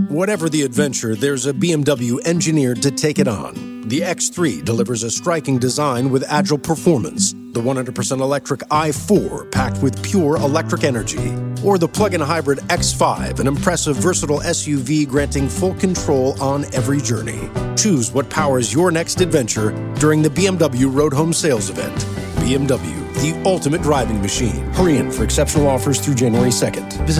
Whatever the adventure, there's a BMW engineered to take it on. The X3 delivers a striking design with agile performance. The 100% electric i4 packed with pure electric energy. Or the plug-in hybrid X5, an impressive, versatile SUV granting full control on every journey. Choose what powers your next adventure during the BMW Road Home Sales Event. BMW, the ultimate driving machine. Hurry in for exceptional offers through January 2nd. Visit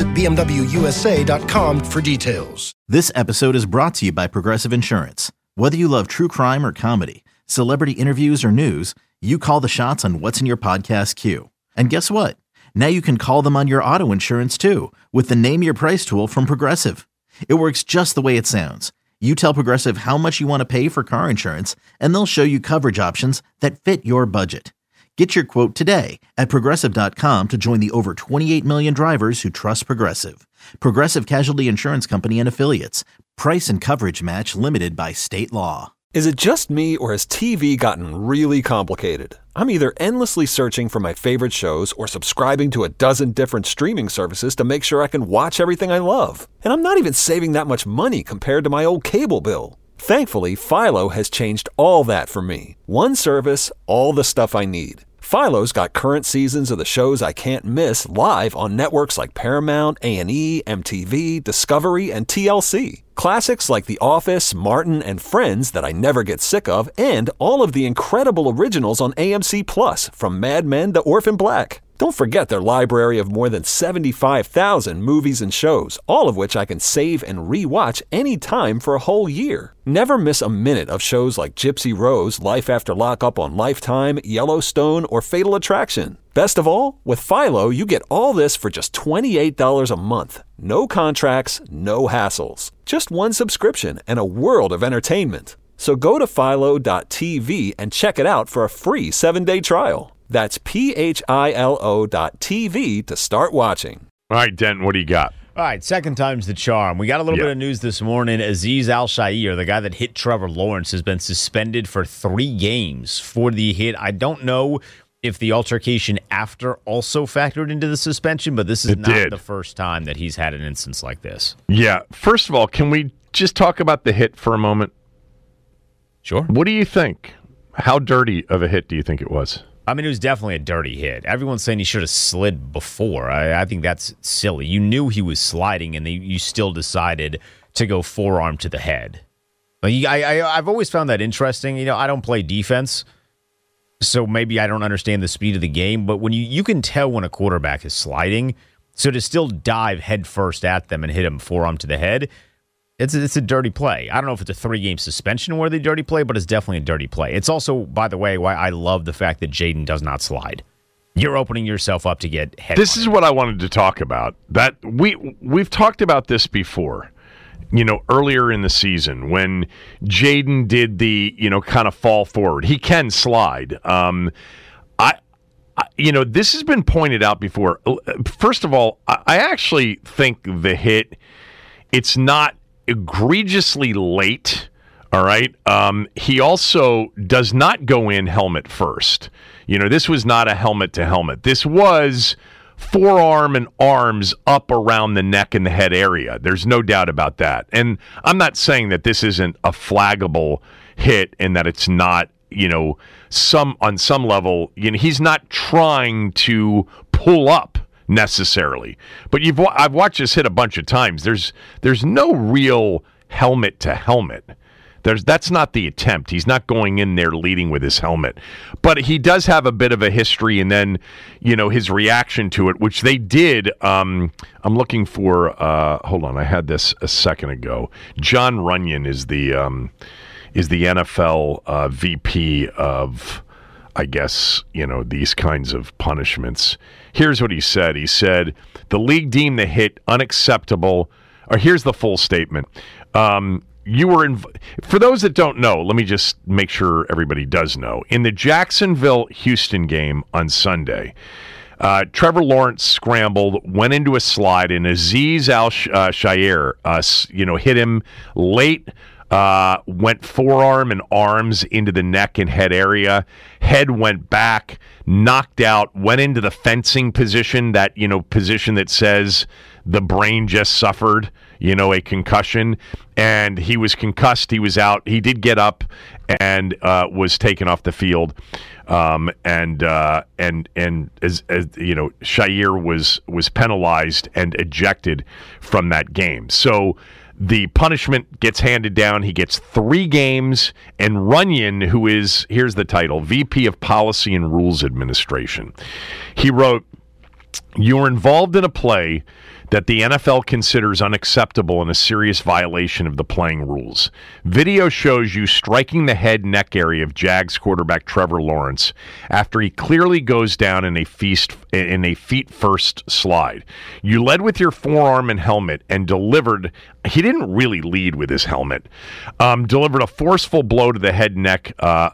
BMWUSA.com for details. This episode is brought to you by Progressive Insurance. Whether you love true crime or comedy, celebrity interviews or news, you call the shots on what's in your podcast queue. And guess what? Now you can call them on your auto insurance too with the Name Your Price tool from Progressive. It works just the way it sounds. You tell Progressive how much you want to pay for car insurance, and they'll show you coverage options that fit your budget. Get your quote today at Progressive.com to join the over 28 million drivers who trust Progressive. Progressive Casualty Insurance Company and Affiliates. Price and coverage match limited by state law. Is it just me, or has TV gotten really complicated? I'm either endlessly searching for my favorite shows or subscribing to a dozen different streaming services to make sure I can watch everything I love. And I'm not even saving that much money compared to my old cable bill. Thankfully, Philo has changed all that for me. One service, all the stuff I need. Philo's got current seasons of the shows I can't miss live on networks like Paramount, A&E, MTV, Discovery, and TLC. Classics like The Office, Martin, and Friends that I never get sick of, and all of the incredible originals on AMC+, from Mad Men to Orphan Black. Don't forget their library of more than 75,000 movies and shows, all of which I can save and re-watch anytime for a whole year. Never miss a minute of shows like Gypsy Rose, Life After Lockup on Lifetime, Yellowstone, or Fatal Attraction. Best of all, with Philo, you get all this for just $28 a month. No contracts, no hassles. Just one subscription and a world of entertainment. So go to philo.tv and check it out for a free 7-day trial. That's philo.tv to start watching. All right, Denton, what do you got? All right, second time's the charm. We got a little bit of news this morning. Azeez Al-Shaair, the guy that hit Trevor Lawrence, has been suspended for 3 games for the hit. I don't know if the altercation after also factored into the suspension, but this is not the first time that he's had an instance like this. Yeah. First of all, can we just talk about the hit for a moment? Sure. What do you think? How dirty of a hit do you think it was? I mean, it was definitely a dirty hit. Everyone's saying he should have slid before. I think that's silly. You knew he was sliding, and you still decided to go forearm to the head. Like, I've always found that interesting. You know, I don't play defense, so maybe I don't understand the speed of the game. But when you can tell when a quarterback is sliding, so to still dive headfirst at them and hit him forearm to the head, it's a dirty play. I don't know if it's a 3-game suspension worthy dirty play, but it's definitely a dirty play. It's also, by the way, why I love the fact that Jaden does not slide. You're opening yourself up to get head. This is what I wanted to talk about. That we've talked about this before. You know, earlier in the season when Jaden did the, kind of fall forward. He can slide. This has been pointed out before. First of all, I actually think the hit, it's not egregiously late, all right? He also does not go in helmet first. This was not a helmet to helmet. This was forearm and arms up around the neck and the head area. There's no doubt about that. And I'm not saying that this isn't a flaggable hit and that it's not, on some level, he's not trying to pull up necessarily. But I've watched this hit a bunch of times. There's no real helmet to helmet. That's not the attempt. He's not going in there leading with his helmet. But he does have a bit of a history, and then, his reaction to it, which they did. I'm looking for, hold on, I had this a second ago. John Runyon is the NFL VP of, I guess, these kinds of punishments. Here's what he said. He said, the league deemed the hit unacceptable. Or here's the full statement. For those that don't know, let me just make sure everybody does know. In the Jacksonville-Houston game on Sunday, Trevor Lawrence scrambled, went into a slide, and Azeez Al-Shaair, hit him late, went forearm and arms into the neck and head area. Head went back, knocked out, went into the fencing position, that position that says the brain just suffered. a concussion, and he was concussed. He was out. He did get up and was taken off the field. And as Shire was penalized and ejected from that game. So the punishment gets handed down. He gets 3 games, and Runyon, who is, here's the title, VP of Policy and Rules Administration, he wrote, "You were involved in a play that the NFL considers unacceptable and a serious violation of the playing rules. Video shows you striking the head-neck area of Jags quarterback Trevor Lawrence after he clearly goes down in a feet-first slide. You led with your forearm and helmet and delivered." He didn't really lead with his helmet. Delivered a forceful blow to the head-neck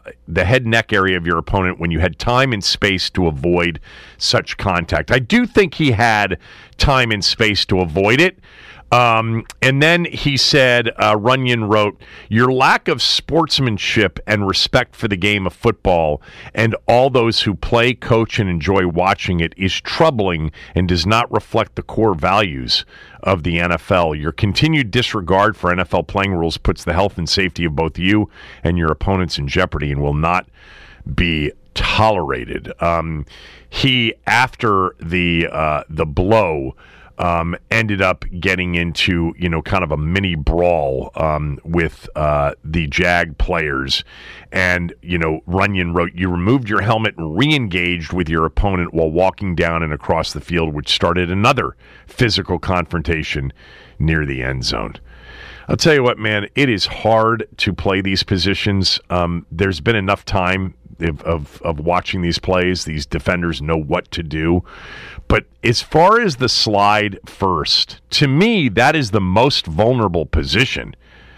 area of your opponent when you had time and space to avoid such contact. I do think he had time and space to avoid it. And then he said, Runyon wrote, "Your lack of sportsmanship and respect for the game of football and all those who play, coach, and enjoy watching it is troubling and does not reflect the core values of the NFL. Your continued disregard for NFL playing rules puts the health and safety of both you and your opponents in jeopardy and will not be tolerated." He, after the blow, ended up getting into, kind of a mini brawl with the Jag players. And, Runyon wrote, "You removed your helmet and re-engaged with your opponent while walking down and across the field, which started another physical confrontation near the end zone." I'll tell you what, man, it is hard to play these positions. There's been enough time of watching these plays. These defenders know what to do. But as far as the slide first, to me, that is the most vulnerable position.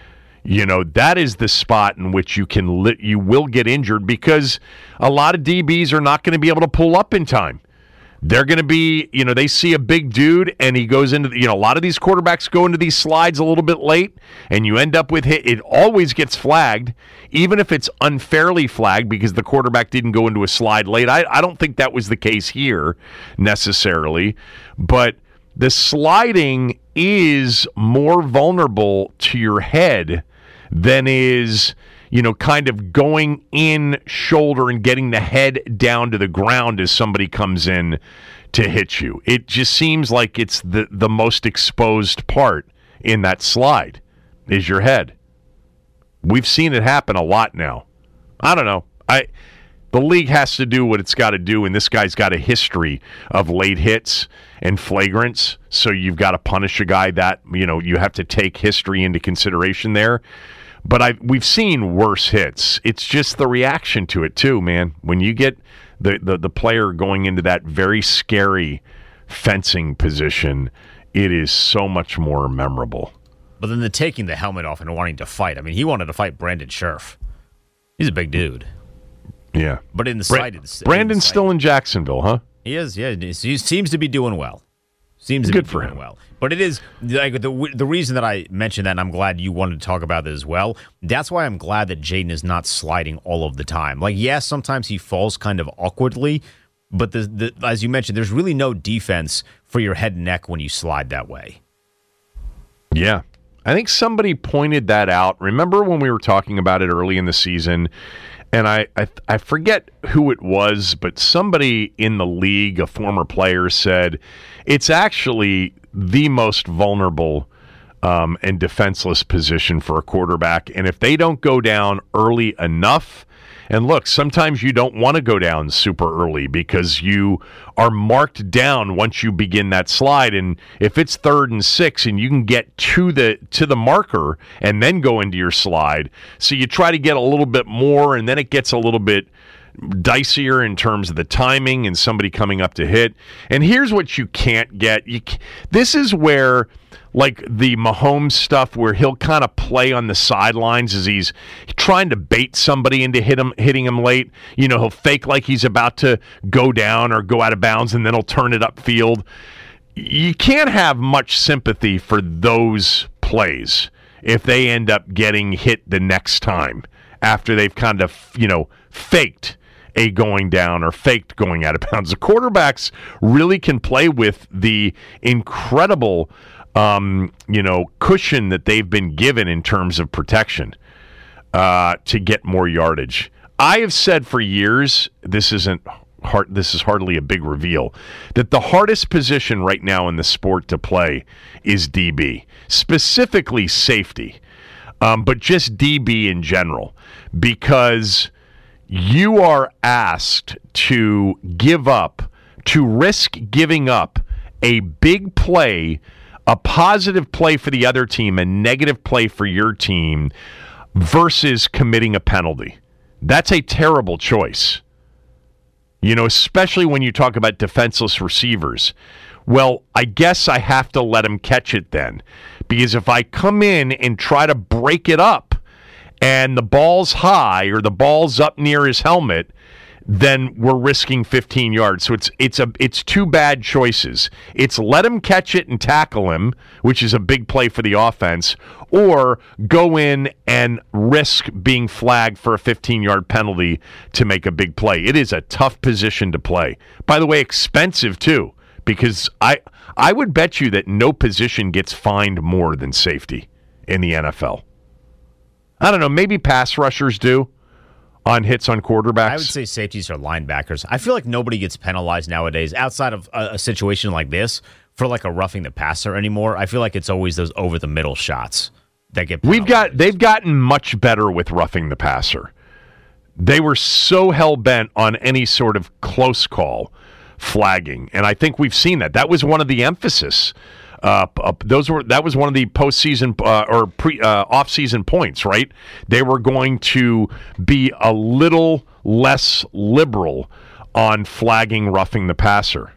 That is the spot in which you will get injured because a lot of DBs are not going to be able to pull up in time. They're going to be, they see a big dude and he goes into, a lot of these quarterbacks go into these slides a little bit late and you end up with hit. It always gets flagged, even if it's unfairly flagged because the quarterback didn't go into a slide late. I don't think that was the case here necessarily, but the sliding is more vulnerable to your head than is kind of going in shoulder and getting the head down to the ground as somebody comes in to hit you. It just seems like it's the most exposed part in that slide is your head. We've seen it happen a lot now. I don't know. The league has to do what it's got to do, and this guy's got a history of late hits and flagrants, so you've got to punish a guy that, you have to take history into consideration there. But we've seen worse hits. It's just the reaction to it too, man. When you get the player going into that very scary fencing position, it is so much more memorable. But then taking the helmet off and wanting to fight. I mean, he wanted to fight Brandon Scherf. He's a big dude. Yeah. But in the side, Brandon's still in Jacksonville, huh? He is, yeah. He seems to be doing well. Seems to good be for doing him. Well. But it is, like, the reason that I mentioned that, and I'm glad you wanted to talk about it as well, that's why I'm glad that Jayden is not sliding all of the time. Like, yes, sometimes he falls kind of awkwardly, but as you mentioned, there's really no defense for your head and neck when you slide that way. Yeah. I think somebody pointed that out. Remember when we were talking about it early in the season? And I forget who it was, but somebody in the league, a former player, said it's actually the most vulnerable and defenseless position for a quarterback. And if they don't go down early enough, and look, sometimes you don't want to go down super early because you are marked down once you begin that slide. And if it's 3rd and 6 and you can get to the marker and then go into your slide, so you try to get a little bit more, and then it gets a little bit dicier in terms of the timing and somebody coming up to hit. And here's what you can't get. This is where, like the Mahomes stuff, where he'll kind of play on the sidelines as he's trying to bait somebody into hitting him late. He'll fake like he's about to go down or go out of bounds, and then he'll turn it upfield. You can't have much sympathy for those plays if they end up getting hit the next time after they've kind of, faked a going down or faked going out of bounds. The quarterbacks really can play with the incredible cushion that they've been given in terms of protection to get more yardage. I have said for years, this is hardly a big reveal, that the hardest position right now in the sport to play is DB, specifically safety, but just DB in general, because you are asked to risk giving up a big play, a positive play for the other team, a negative play for your team, versus committing a penalty. That's a terrible choice. Especially when you talk about defenseless receivers. Well, I guess I have to let him catch it then. Because if I come in and try to break it up and the ball's high or the ball's up near his helmet, then we're risking 15 yards. So it's two bad choices. It's let him catch it and tackle him, which is a big play for the offense, or go in and risk being flagged for a 15-yard penalty to make a big play. It is a tough position to play. By the way, expensive too, because I would bet you that no position gets fined more than safety in the NFL. I don't know, maybe pass rushers do. On hits on quarterbacks? I would say safeties are linebackers. I feel like nobody gets penalized nowadays outside of a situation like this for like a roughing the passer anymore. I feel like it's always those over the middle shots that get penalized. They've gotten much better with roughing the passer. They were so hell-bent on any sort of close call flagging, and I think we've seen that. That was one of the emphasis. That was one of the postseason off-season points, right? They were going to be a little less liberal on flagging roughing the passer.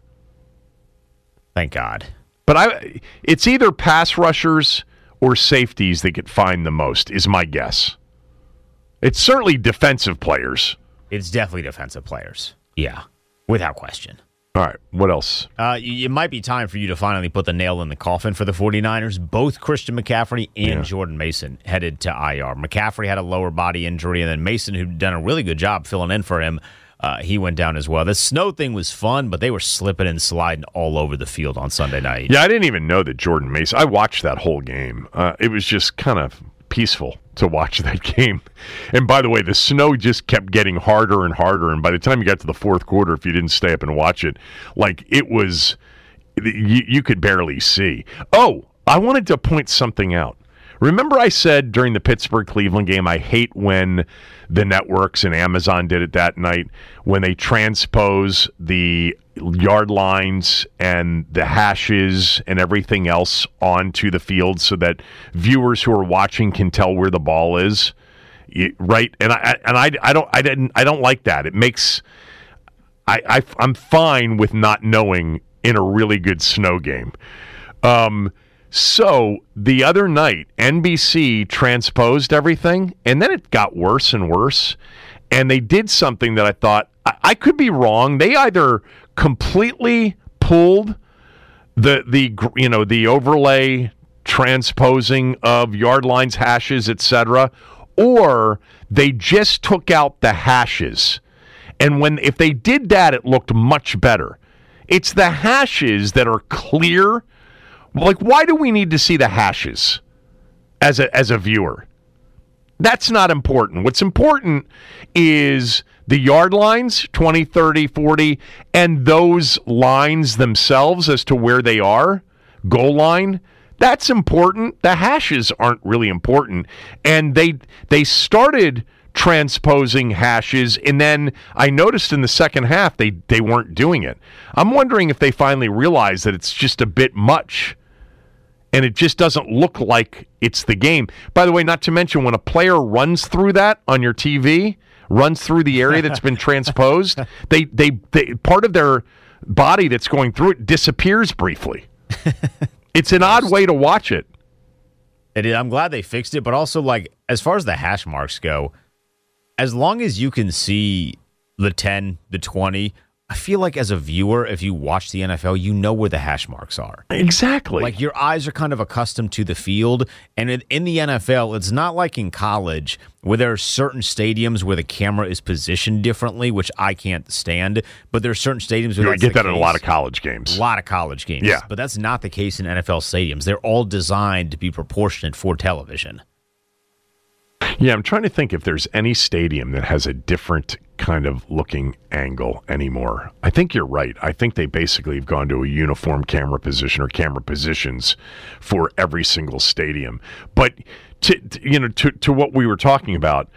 Thank God. But it's either pass rushers or safeties that get fined the most, is my guess. It's certainly defensive players. It's definitely defensive players. Yeah, without question. All right, what else? It might be time for you to finally put the nail in the coffin for the 49ers. Both Christian McCaffrey and Jordan Mason headed to IR. McCaffrey had a lower body injury, and then Mason, who'd done a really good job filling in for him, he went down as well. The snow thing was fun, but they were slipping and sliding all over the field on Sunday night. Yeah, I didn't even know that Jordan Mason. I watched that whole game. It was just kind of peaceful to watch that game. And by the way, the snow just kept getting harder and harder. And by the time you got to the fourth quarter, if you didn't stay up and watch it, like it was, you could barely see. Oh, I wanted to point something out. Remember I said during the Pittsburgh-Cleveland game, I hate when the networks and Amazon did it that night, when they transpose the yard lines and the hashes and everything else onto the field so that viewers who are watching can tell where the ball is, right? And I don't like that. It makes I'm fine with not knowing in a really good snow game. So the other night, NBC transposed everything, and then it got worse and worse. And they did something that I thought, I could be wrong. They either completely pulled the overlay transposing of yard lines, hashes, etc., or they just took out the hashes. And if they did that, it looked much better. It's the hashes that are clear. Like, why do we need to see the hashes as a viewer? That's not important. What's important is the yard lines, 20, 30, 40, and those lines themselves as to where they are, goal line. That's important. The hashes aren't really important. And they started transposing hashes, and then I noticed in the second half they weren't doing it. I'm wondering if they finally realized that it's just a bit much. And it just doesn't look like it's the game. By the way, not to mention when a player runs through that on your TV, runs through the area that's been transposed, they part of their body that's going through it disappears briefly. It's an odd way to watch it. I'm glad they fixed it, but also, like, as far as the hash marks go, as long as you can see the 10, the 20, I feel like as a viewer, if you watch the NFL, you know where the hash marks are. Exactly. Like your eyes are kind of accustomed to the field. And in the NFL, it's not like in college where there are certain stadiums where the camera is positioned differently, which I can't stand. But there are certain stadiums where you get that in a lot of college games. A lot of college games. Yeah. But that's not the case in NFL stadiums. They're all designed to be proportionate for television. Yeah, I'm trying to think if there's any stadium that has a different kind of looking angle anymore. I think you're right. I think they basically have gone to a uniform camera position or camera positions for every single stadium. But to what we were talking about,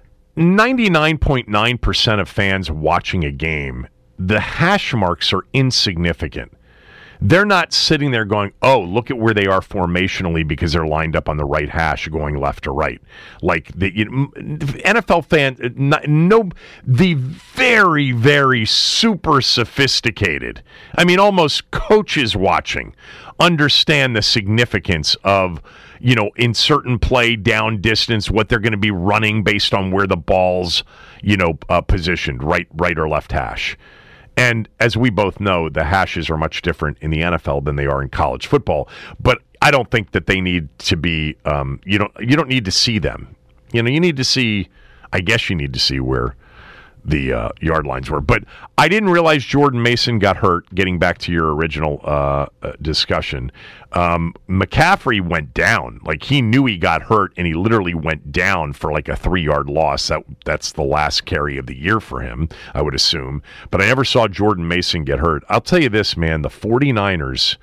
99.9% of fans watching a game, the hash marks are insignificant. They're not sitting there going, oh, look at where they are formationally because they're lined up on the right hash going left to right. Like the NFL fans, the very, very super sophisticated, I mean, almost coaches watching, understand the significance of, in certain play down distance, what they're going to be running based on where the ball's, positioned, right or left hash. And as we both know, the hashes are much different in the NFL than they are in college football. But I don't think that they need to be. You don't need to see them. You need to see. I guess you need to see where the yard lines were. But I didn't realize Jordan Mason got hurt. Getting back to your original discussion, McCaffrey went down. Like he knew he got hurt, and he literally went down for like a 3-yard loss. That's the last carry of the year for him, I would assume. But I never saw Jordan Mason get hurt. I'll tell you this, man. The 49ers.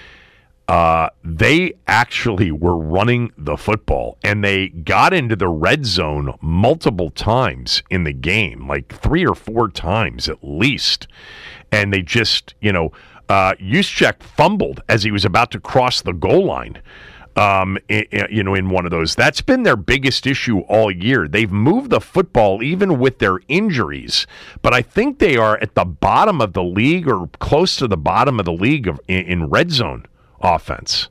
They actually were running the football, and they got into the red zone multiple times in the game, like 3 or 4 times at least. And they just, Juszczyk fumbled as he was about to cross the goal line. In one of those. That's been their biggest issue all year. They've moved the football even with their injuries, but I think they are at the bottom of the league or close to the bottom of the league in red zone offense.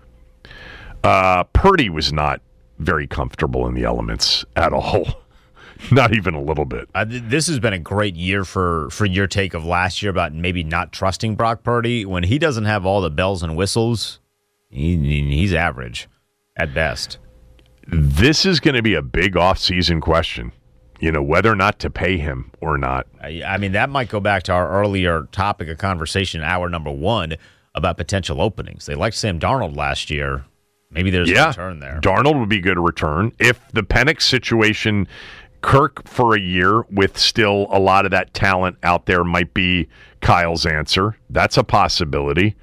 Purdy was not very comfortable in the elements at all. Not even a little bit. This has been a great year for your take of last year about maybe not trusting Brock Purdy. When he doesn't have all the bells and whistles, he's average at best. This is going to be a big offseason question, whether or not to pay him or not. I mean, that might go back to our earlier topic of conversation, hour number 1, about potential openings. They liked Sam Darnold last year. Maybe there's a return there. Darnold would be good to return. If the Penix situation, Kirk for a year with still a lot of that talent out there might be Kyle's answer. That's a possibility.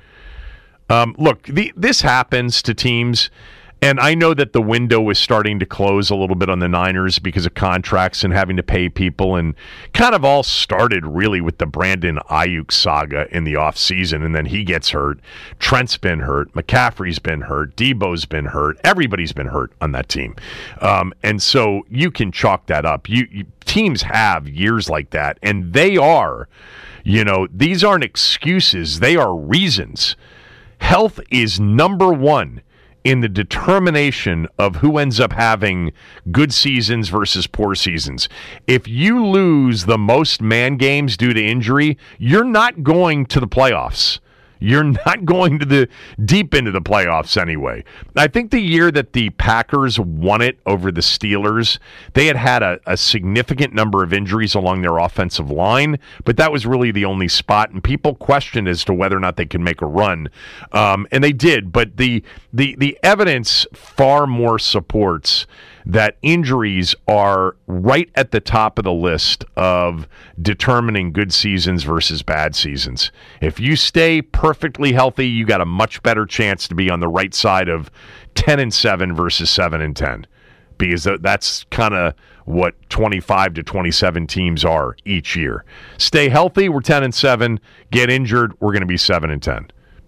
Look, this happens to teams, and I know that the window is starting to close a little bit on the Niners because of contracts and having to pay people, and kind of all started really with the Brandon Ayuk saga in the offseason, and then he gets hurt. Trent's been hurt. McCaffrey's been hurt. Debo's been hurt. Everybody's been hurt on that team. And so you can chalk that up. Teams have years like that, and they are, these aren't excuses. They are reasons. Health is number 1 in the determination of who ends up having good seasons versus poor seasons. If you lose the most man games due to injury, you're not going to the playoffs. You're not going to the deep into the playoffs anyway. I think the year that the Packers won it over the Steelers, they had a significant number of injuries along their offensive line, but that was really the only spot, and people questioned as to whether or not they could make a run. And they did, but the evidence far more supports that injuries are right at the top of the list of determining good seasons versus bad seasons. If you stay perfectly healthy, you got a much better chance to be on the right side of 10-7 versus 7-10, because that's kind of what 25 to 27 teams are each year. Stay healthy, we're 10-7. Get injured, we're going to be 7-10.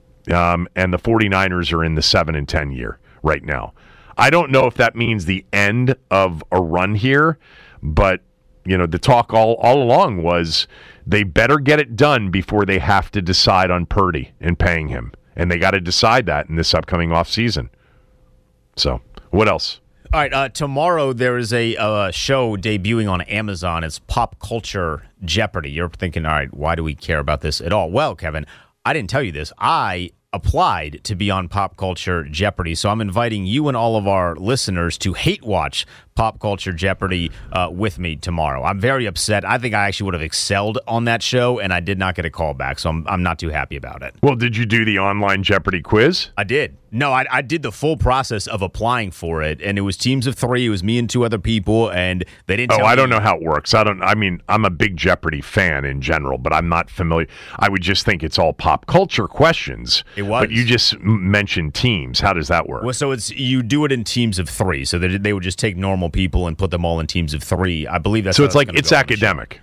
And the 49ers are in the 7-10 year right now. I don't know if that means the end of a run here, but the talk all along was they better get it done before they have to decide on Purdy and paying him. And they got to decide that in this upcoming offseason. So, what else? All right, tomorrow there is a show debuting on Amazon. It's Pop Culture Jeopardy. You're thinking, all right, why do we care about this at all? Well, Kevin, I didn't tell you this. I applied to be on Pop Culture Jeopardy, so I'm inviting you and all of our listeners to hate watch Pop Culture Jeopardy with me tomorrow. I'm very upset. I think I actually would have excelled on that show, and I did not get a call back, so I'm not too happy about it. Well, did you do the online Jeopardy quiz? I did. No, I did the full process of applying for it, and it was teams of 3. It was me and 2 other people, and they didn't tell me. I don't know how it works. I'm a big Jeopardy fan in general, but I'm not familiar. I would just think it's all pop culture questions. It was. But you just mentioned teams. How does that work? Well, so you do it in teams of 3. So they would just take normal people and put them all in teams of 3. I believe that's so. It's academic.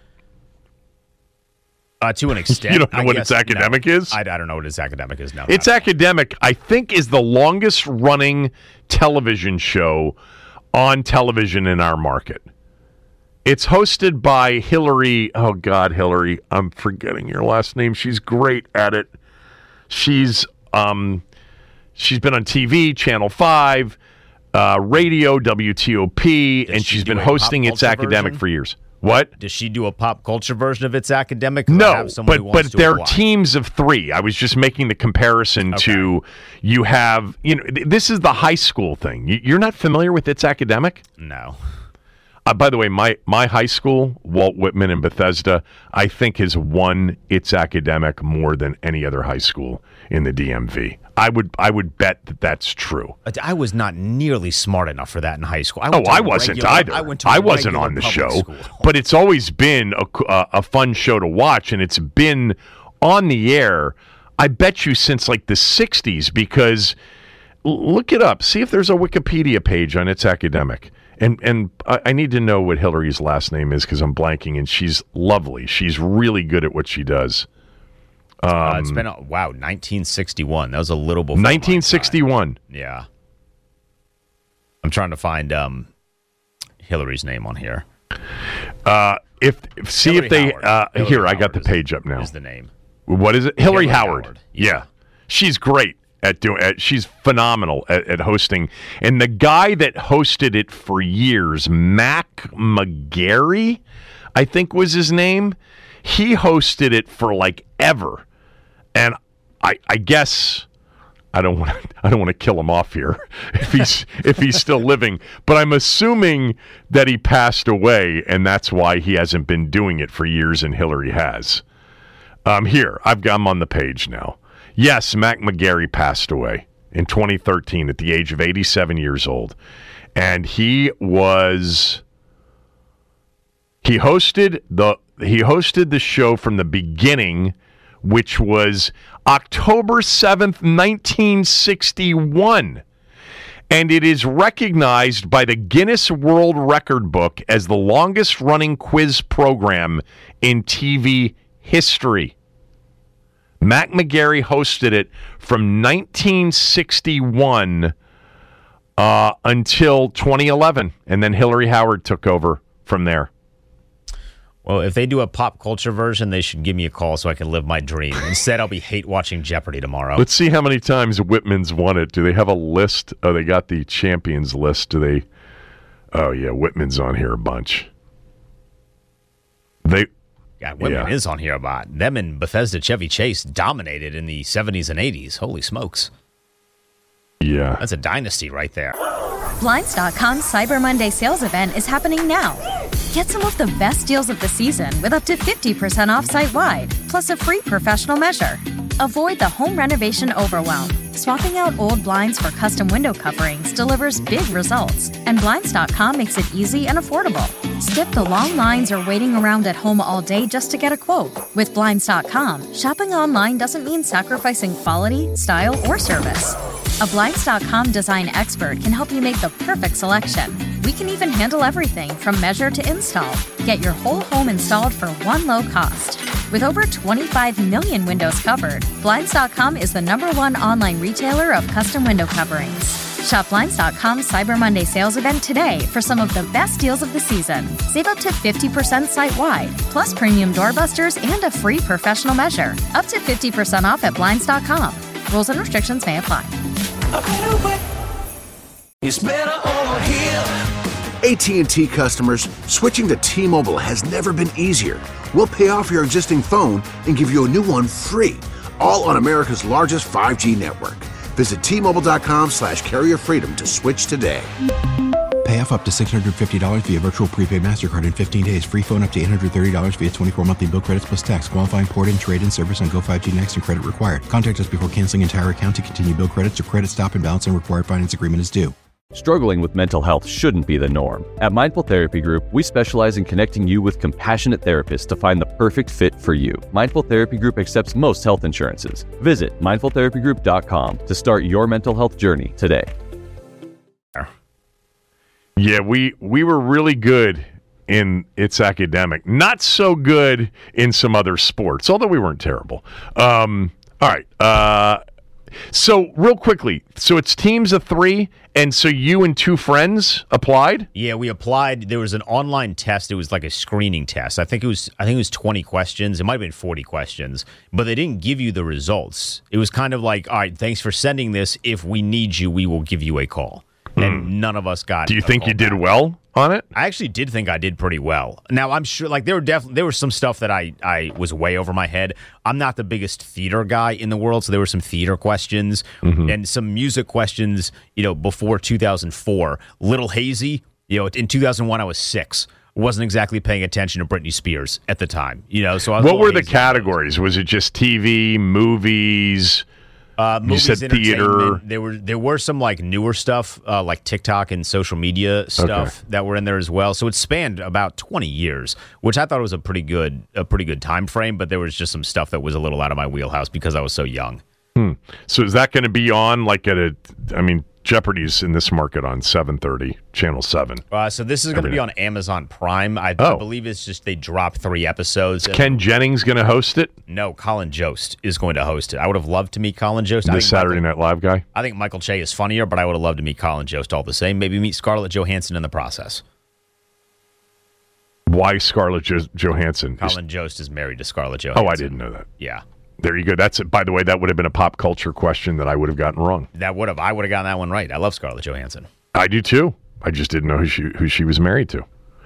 To an extent. You don't know what its academic is? I don't know what its academic is now. It's academic, I think, is the longest running television show on television in our market. It's hosted by Hillary. Oh, God, Hillary. I'm forgetting your last name. She's great at it. She's been on TV, Channel 5, radio, WTOP, and she's been hosting It's Academic for years. What? Does she do a pop culture version of It's Academic? No, but they're teams of 3. I was just making the comparison to you have, this is the high school thing. You're not familiar with It's Academic? No. By the way, my high school, Walt Whitman in Bethesda, I think has won It's Academic more than any other high school in the DMV. I would bet that that's true. I was not nearly smart enough for that in high school. I wasn't either. I wasn't on the show, but it's always been a fun show to watch, and it's been on the air, I bet you, since like the 60s, because look it up. See if there's a Wikipedia page on It's Academic. And I need to know what Hillary's last name is because I'm blanking, and she's lovely. She's really good at what she does. It's been 1961. That was a little before 1961. Yeah. I'm trying to find Hillary's name on here. Here, I got the page up now. Is the name? What is it? Hillary Howard. Yeah. She's great at doing it. She's phenomenal at hosting. And the guy that hosted it for years, Mac McGarry, I think was his name. He hosted it for like ever. And I guess I don't want to kill him off here if he's still living, but I'm assuming that he passed away, and that's why he hasn't been doing it for years, and Hillary has. Here, I'm on the page now. Yes, Mac McGarry passed away in 2013 at the age of 87 years old, and he hosted the show from the beginning, which was October 7th, 1961. And it is recognized by the Guinness World Record Book as the longest-running quiz program in TV history. Mac McGarry hosted it from 1961 until 2011, and then Hillary Howard took over from there. Well, if they do a pop culture version, they should give me a call so I can live my dream. Instead, I'll be hate watching Jeopardy tomorrow. Let's see how many times Whitman's won it. Do they have a list? Oh, they got the champions list. Do they? Oh, yeah, Whitman's on here a bunch. Whitman is on here a lot. Them and Bethesda Chevy Chase dominated in the 70s and 80s. Holy smokes. Yeah. That's a dynasty right there. Blinds.com's Cyber Monday sales event is happening now. Get some of the best deals of the season with up to 50% off site-wide, plus a free professional measure. Avoid the home renovation overwhelm. Swapping out old blinds for custom window coverings delivers big results, and Blinds.com makes it easy and affordable. Skip the long lines or waiting around at home all day just to get a quote. With Blinds.com, shopping online doesn't mean sacrificing quality, style, or service. A Blinds.com design expert can help you make the perfect selection. We can even handle everything from measure to install. Get your whole home installed for one low cost. With over 25 million windows covered, Blinds.com is the #1 online retailer of custom window coverings. Shop Blinds.com's Cyber Monday sales event today for some of the best deals of the season. Save up to 50% site-wide, plus premium doorbusters and a free professional measure. Up to 50% off at Blinds.com. Rules and restrictions may apply. It's better over here. AT&T customers, switching to T-Mobile has never been easier. We'll pay off your existing phone and give you a new one free, all on America's largest 5G network. Visit T-Mobile.com/carrierfreedom to switch today. Pay off up to $650 via virtual prepaid MasterCard in 15 days. Free phone up to $830 via 24 monthly bill credits plus tax. Qualifying port-in, trade-in service on Go5G Next and credit required. Contact us before canceling entire account to continue bill credits or credit stop and balance on required finance agreement is due. Struggling with mental health shouldn't be the norm. At Mindful Therapy Group, we specialize in connecting you with compassionate therapists to find the perfect fit for you. Mindful Therapy Group accepts most health insurances. Visit mindfultherapygroup.com to start your mental health journey today. Yeah, we were really good in It's Academic. Not so good in some other sports, although we weren't terrible. All right. So real quickly, so it's teams of 3, and so you and 2 friends applied? Yeah, we applied. There was an online test. It was like a screening test. I think it was 20 questions. It might have been 40 questions, but they didn't give you the results. It was kind of like, all right, thanks for sending this. If we need you, we will give you a call. And none of us got. Do you think you did well on it? I actually did think I did pretty well. Now I'm sure, like there was some stuff that I was way over my head. I'm not the biggest theater guy in the world, so there were some theater questions and some music questions. Before 2004, Little Hazy. In 2001, I was 6. Wasn't exactly paying attention to Britney Spears at the time. So I was what were the categories? Was it just TV, movies? Movies, you said theater. There were some like newer stuff, like TikTok and social media stuff that were in there as well. So it spanned about 20 years, which I thought was a pretty good time frame. But there was just some stuff that was a little out of my wheelhouse because I was so young. So is that going to be on like Jeopardy's in this market on 7:30, Channel 7. So this is going to be on Amazon Prime. I believe it's just they dropped 3 episodes. Ken Jennings going to host it? No, Colin Jost is going to host it. I would have loved to meet Colin Jost. The Saturday Night Live guy? I think Michael Che is funnier, but I would have loved to meet Colin Jost all the same. Maybe meet Scarlett Johansson in the process. Why Scarlett Johansson? Colin Jost is married to Scarlett Johansson. Oh, I didn't know that. Yeah. There you go. That's it. By the way, that would have been a pop culture question that I would have gotten wrong. I would have gotten that one right. I love Scarlett Johansson. I do too. I just didn't know who she was married to.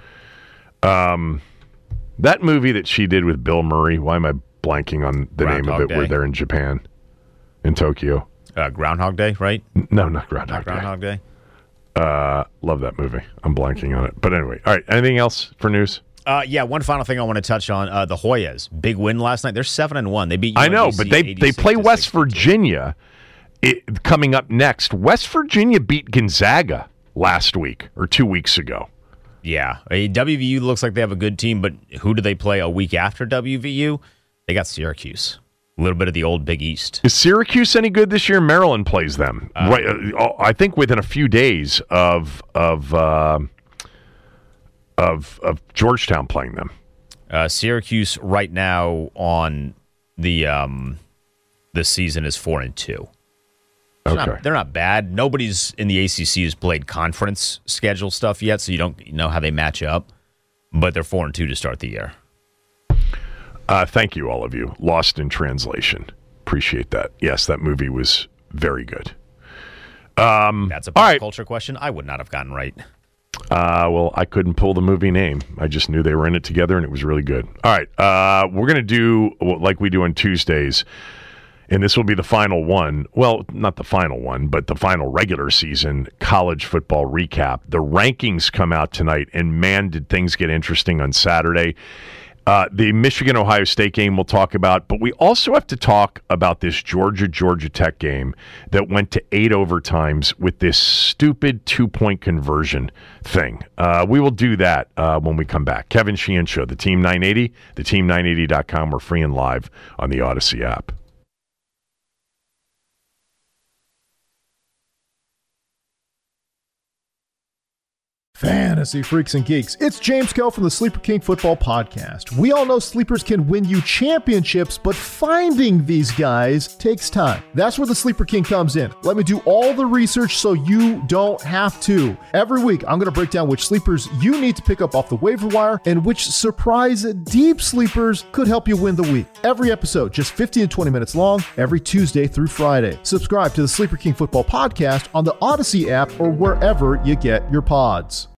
That movie that she did with Bill Murray. Why am I blanking on the name of it? We're there in Japan, in Tokyo. Groundhog Day, right? No, not Groundhog Day. Love that movie. I'm blanking on it. But anyway, all right. Anything else for news? Yeah, one final thing I want to touch on. The Hoyas. Big win last night. They're 7-1. They beat UNBC. I know, but they play West Virginia coming up next. West Virginia beat Gonzaga last week or 2 weeks ago. Yeah. WVU looks like they have a good team, but who do they play a week after WVU? They got Syracuse. A little bit of the old Big East. Is Syracuse any good this year? Maryland plays them. I think within a few days of Georgetown playing them. Syracuse right now on the season is 4-2. They're not bad. Nobody's in the ACC has played conference schedule stuff yet, so you don't know how they match up. But they're 4-2 to start the year. Thank you, all of you. Lost in Translation. Appreciate that. Yes, that movie was very good. That's a pop culture question I would not have gotten right. Well, I couldn't pull the movie name. I just knew they were in it together, and it was really good. All right. We're going to do like we do on Tuesdays, and this will be the final one. Well, not the final one, but the final regular season college football recap. The rankings come out tonight, and man, did things get interesting on Saturday. The Michigan-Ohio State game we'll talk about, but we also have to talk about this Georgia Tech game that went to 8 overtimes with this stupid 2-point conversion thing. We will do that when we come back. Kevin Sheehan Show, the Team 980, theteam980.com. We're free and live on the Odyssey app. Fantasy freaks and geeks, it's James Kell from the Sleeper King Football Podcast. We all know sleepers can win you championships, but finding these guys takes time. That's where the Sleeper King comes in. Let me do all the research so you don't have to. Every week, I'm going to break down which sleepers you need to pick up off the waiver wire and which surprise deep sleepers could help you win the week. Every episode, just 15 to 20 minutes long, every Tuesday through Friday. Subscribe to the Sleeper King Football Podcast on the Odyssey app or wherever you get your pods.